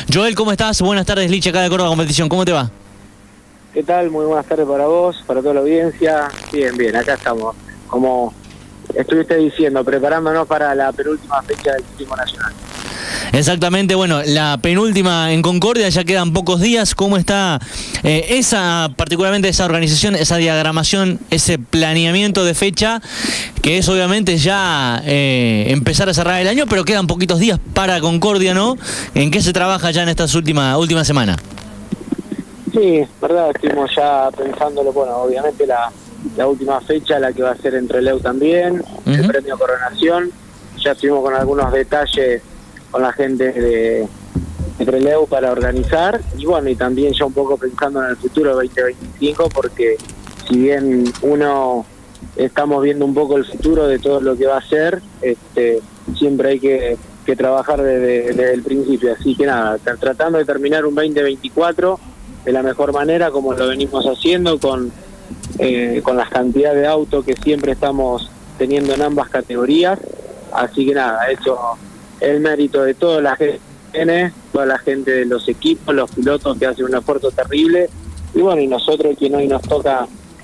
Joel, ¿cómo estás? Buenas tardes, Liche, acá de Córdoba Competición. ¿Cómo te va? ¿Qué tal? Muy buenas tardes para vos, para toda la audiencia. Bien, acá estamos. Como estuviste diciendo, preparándonos para la penúltima fecha del ciclismo nacional. Exactamente, bueno, la penúltima en Concordia, ya quedan pocos días. ¿Cómo está particularmente esa organización, esa diagramación, ese planeamiento de fecha, que es obviamente ya empezar a cerrar el año, pero quedan poquitos días para Concordia, ¿no? ¿En qué se trabaja ya en estas última semana? Sí, verdad, estuvimos ya pensándolo, bueno, obviamente la última fecha, la que va a ser en Trelew también, el premio Coronación. Ya estuvimos con algunos detalles con la gente de Trelew para organizar, y bueno, y también ya un poco pensando en el futuro 2025, porque si bien estamos viendo un poco el futuro de todo lo que va a ser, siempre hay que trabajar desde el principio. Así que nada, tratando de terminar un 2024 de la mejor manera, como lo venimos haciendo, con las cantidades de autos que siempre estamos teniendo en ambas categorías. Así que nada, eso es el mérito de toda la gente, toda la gente de los equipos, los pilotos que hacen un esfuerzo terrible, y bueno, y nosotros, quien hoy nos toca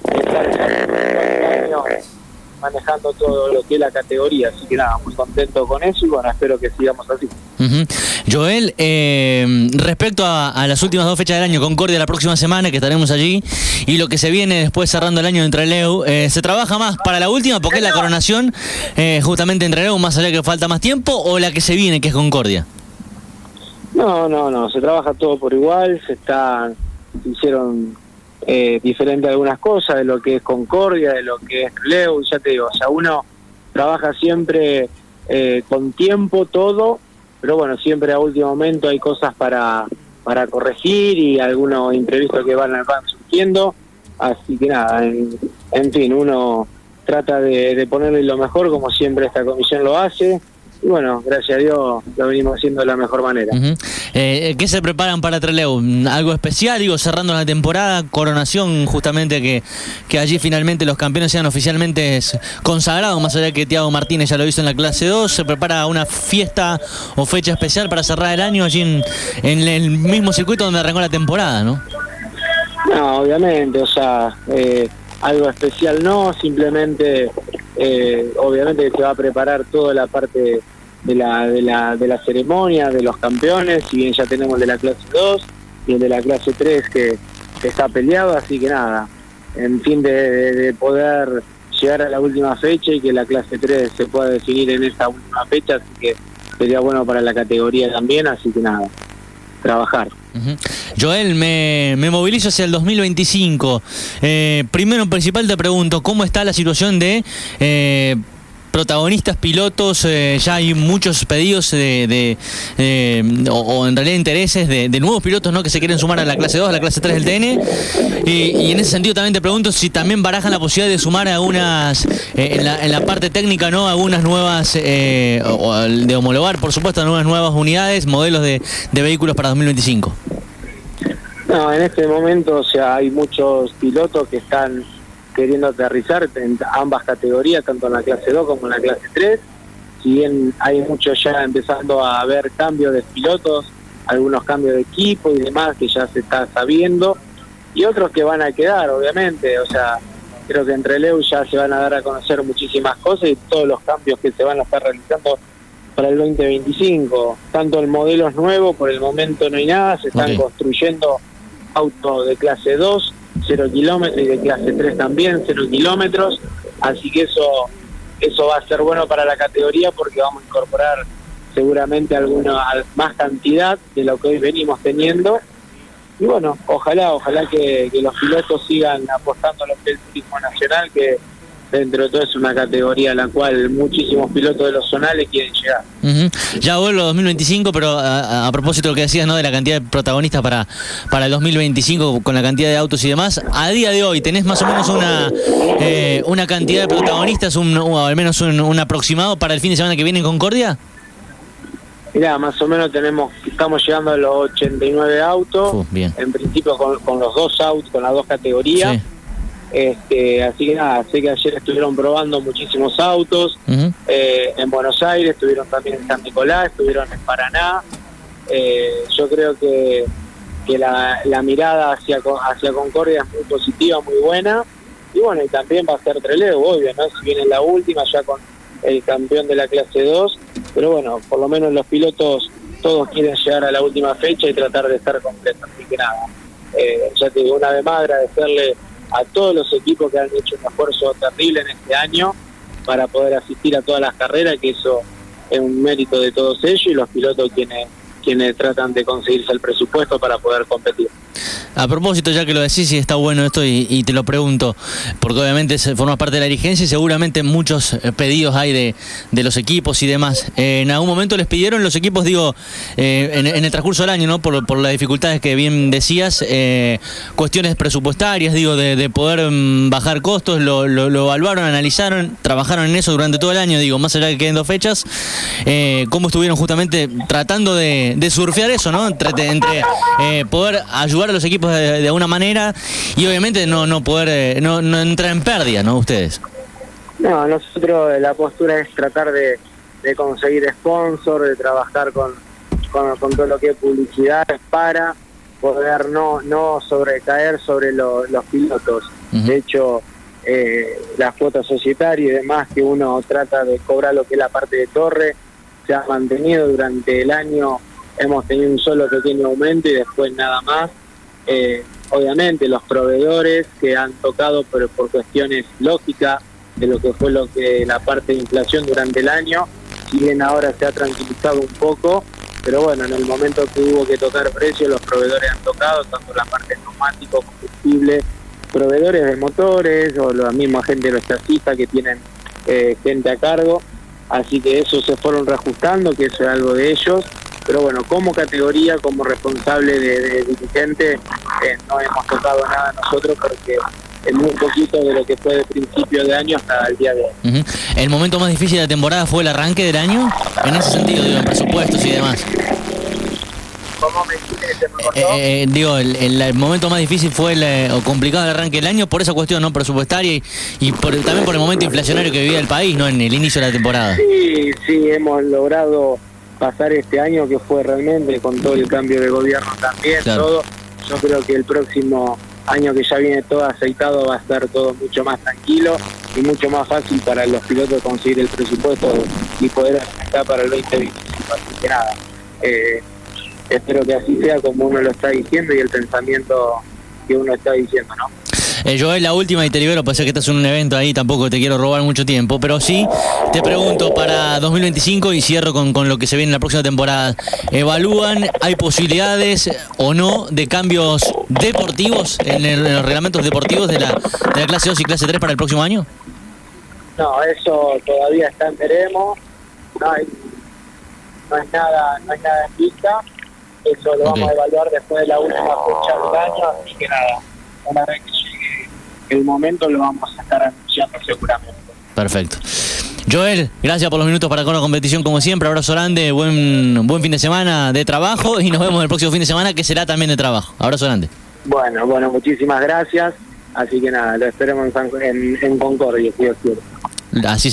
estar manejando todo lo que es la categoría. Así que nada, muy contento con eso, y bueno, espero que sigamos así. Joel, respecto a las últimas dos fechas del año, Concordia la próxima semana, que estaremos allí, y lo que se viene después cerrando el año en Trelew, ¿se trabaja más para la última, porque es la coronación, justamente en Trelew, más allá de que falta más tiempo, o la que se viene, que es Concordia? No, se trabaja todo por igual, se hicieron diferente algunas cosas de lo que es Concordia, de lo que es Trelew, ya te digo, o sea, uno trabaja siempre con tiempo todo, pero bueno, siempre a último momento hay cosas para corregir y algunos imprevistos que van surgiendo. Así que nada, en fin, uno trata de ponerle lo mejor, como siempre esta comisión lo hace, y bueno, gracias a Dios lo venimos haciendo de la mejor manera. ¿Qué se preparan para Trelew? ¿Algo especial? Digo, cerrando la temporada, coronación, justamente que allí finalmente los campeones sean oficialmente consagrados, más allá de que Thiago Martínez ya lo hizo en la clase 2. ¿Se prepara una fiesta o fecha especial para cerrar el año allí en el mismo circuito donde arrancó la temporada, no? No, obviamente, o sea, algo especial no, simplemente obviamente se va a preparar toda la parte de la ceremonia de los campeones, si bien ya tenemos el de la clase 2 y el de la clase 3 que está peleado. Así que nada, en fin de poder llegar a la última fecha y que la clase 3 se pueda definir en esta última fecha, así que sería bueno para la categoría también. Así que nada, trabajar. Joel, me movilizo hacia el 2025. Primero, principal, te pregunto, ¿cómo está la situación de protagonistas, pilotos? Ya hay muchos pedidos o en realidad intereses de nuevos pilotos, ¿no?, que se quieren sumar a la clase 2, a la clase 3 del TN. Y en ese sentido también te pregunto si también barajan la posibilidad de sumar algunas, en la parte técnica, ¿no?, algunas nuevas, de homologar, por supuesto, algunas nuevas unidades, modelos de vehículos para 2025. No, en este momento, o sea, hay muchos pilotos que están queriendo aterrizar en ambas categorías, tanto en la clase 2 como en la clase 3. Si bien hay muchos ya empezando a haber cambios de pilotos, algunos cambios de equipo y demás que ya se está sabiendo, y otros que van a quedar, obviamente. O sea, creo que en Trelew ya se van a dar a conocer muchísimas cosas y todos los cambios que se van a estar realizando para el 2025. Tanto el modelo es nuevo, por el momento no hay nada, se están construyendo autos de clase 2, 0 kilómetros, y de clase 3 también, 0 kilómetros. Así que eso va a ser bueno para la categoría, porque vamos a incorporar seguramente alguna más cantidad de lo que hoy venimos teniendo. Y bueno, ojalá que los pilotos sigan apostando a lo que es el turismo nacional, que dentro de todo es una categoría a la cual muchísimos pilotos de los zonales quieren llegar. Ya vuelvo a 2025, pero a propósito de lo que decías, ¿no?, de la cantidad de protagonistas para el 2025, con la cantidad de autos y demás, a día de hoy, ¿tenés más o menos una cantidad de protagonistas, o al menos un aproximado para el fin de semana que viene en Concordia? Mirá, más o menos estamos llegando a los 89 autos, bien. En principio con los dos autos, con las dos categorías. Sí. Así que nada, sé que ayer estuvieron probando muchísimos autos, en Buenos Aires, estuvieron también en San Nicolás, estuvieron en Paraná, Yo creo que la mirada hacia Concordia es muy positiva, muy buena, y bueno, y también va a ser Trelew, obvio, ¿no? Si viene la última ya con el campeón de la clase 2, pero bueno, por lo menos los pilotos todos quieren llegar a la última fecha y tratar de estar completos, así que nada, ya te digo, una vez más agradecerle a todos los equipos que han hecho un esfuerzo terrible en este año para poder asistir a todas las carreras, que eso es un mérito de todos ellos, y los pilotos quienes tratan de conseguirse el presupuesto para poder competir. A propósito, ya que lo decís, y está bueno esto, y te lo pregunto, porque obviamente formas parte de la dirigencia y seguramente muchos pedidos hay de los equipos y demás. ¿En algún momento les pidieron los equipos, digo, en el transcurso del año, ¿no? Por las dificultades que bien decías, cuestiones presupuestarias, digo, de poder bajar costos, lo evaluaron, analizaron, trabajaron en eso durante todo el año, digo, más allá de que queden 2 fechas, ¿cómo estuvieron justamente tratando de surfear eso, ¿no? Entre poder ayudar a los equipos de alguna manera y obviamente no poder no entrar en pérdida, ¿no? Ustedes. No, nosotros la postura es tratar de conseguir sponsor, de trabajar con todo lo que es publicidad para poder no sobrecaer sobre los pilotos. De hecho, las cuotas societarias y demás que uno trata de cobrar, lo que es la parte de torre, se ha mantenido durante el año. Hemos tenido un solo pequeño aumento y después nada más. Obviamente los proveedores que han tocado por cuestiones lógicas de lo que fue la parte de inflación durante el año, si bien ahora se ha tranquilizado un poco, pero bueno, en el momento que hubo que tocar precios, los proveedores han tocado, tanto la parte de neumáticos, combustible, proveedores de motores o la misma gente de los chasis que tienen gente a cargo, así que eso se fueron reajustando, que eso es algo de ellos. Pero bueno, como categoría, como responsable de dirigente, no hemos tocado nada nosotros porque es muy poquito de lo que fue de principio de año hasta el día de hoy. ¿El momento más difícil de la temporada fue el arranque del año? En ese sentido, digo, en presupuestos y demás. ¿Cómo me dijiste? Digo, el momento más difícil fue o complicado el arranque del año por esa cuestión no presupuestaria y también por el momento inflacionario que vivía el país, ¿no? En el inicio de la temporada. Sí, hemos logrado pasar este año, que fue realmente con todo el cambio de gobierno también, claro. Todo. Yo creo que el próximo año, que ya viene todo aceitado, va a estar todo mucho más tranquilo y mucho más fácil para los pilotos conseguir el presupuesto y poder arrancar para el 2025. Así que nada, espero que así sea como uno lo está diciendo y el pensamiento que uno está diciendo, ¿no? Joel, la última y te libero, pasa que estás en un evento ahí, tampoco te quiero robar mucho tiempo, pero sí te pregunto para 2025 y cierro con lo que se viene en la próxima temporada. ¿Evalúan, hay posibilidades o no de cambios deportivos en los reglamentos deportivos de la clase 2 y clase 3 para el próximo año? No, eso todavía está en veremos, no es nada en vista, eso lo vamos a evaluar después de la última fecha del año, así que nada, una vez que llegue el momento lo vamos a estar anunciando seguramente. Perfecto. Joel, gracias por los minutos para con la competición como siempre, abrazo grande, buen fin de semana de trabajo y nos vemos el próximo fin de semana que será también de trabajo. Abrazo grande. Bueno, muchísimas gracias, así que nada, lo esperemos en Concordia, si Dios quiere. Así